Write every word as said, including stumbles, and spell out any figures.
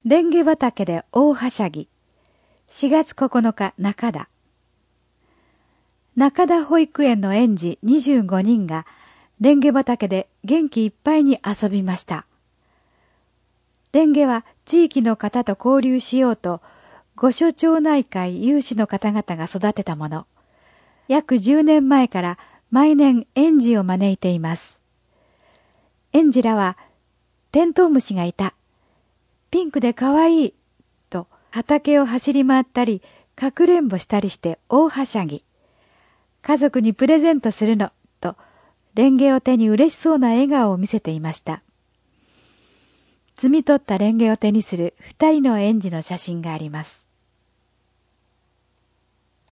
レンゲ畑で大はしゃぎ。しがつここのか中田。中田保育園の園児にじゅうごにんがレンゲ畑で元気いっぱいに遊びました。レンゲは地域の方と交流しようと、御所町内会有志の方々が育てたもの。約じゅうねんまえから毎年園児を招いています。園児らは、テントウムシがいた。ピンクでかわいい。と畑を走り回ったり、かくれんぼしたりして大はしゃぎ。家族にプレゼントするの、と、レンゲを手に嬉しそうな笑顔を見せていました。摘み取ったレンゲを手にする二人の園児の写真があります。